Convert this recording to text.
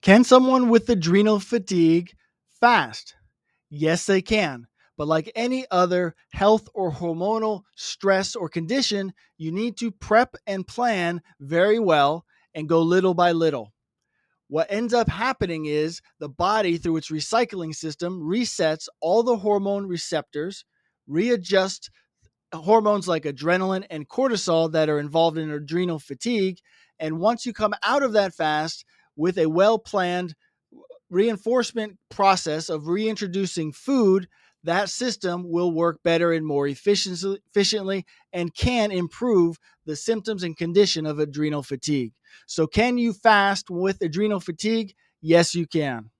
Can someone with adrenal fatigue fast? Yes, they can. But like any other health or hormonal stress or condition, you need to prep and plan very well and go little by little. What ends up happening is the body, through its recycling system, resets all the hormone receptors, readjusts hormones like adrenaline and cortisol that are involved in adrenal fatigue. And once you come out of that fast with a well planned reinforcement process of reintroducing food, that system will work better and more efficiently and can improve the symptoms and condition of adrenal fatigue. So, can you fast with adrenal fatigue? Yes, you can.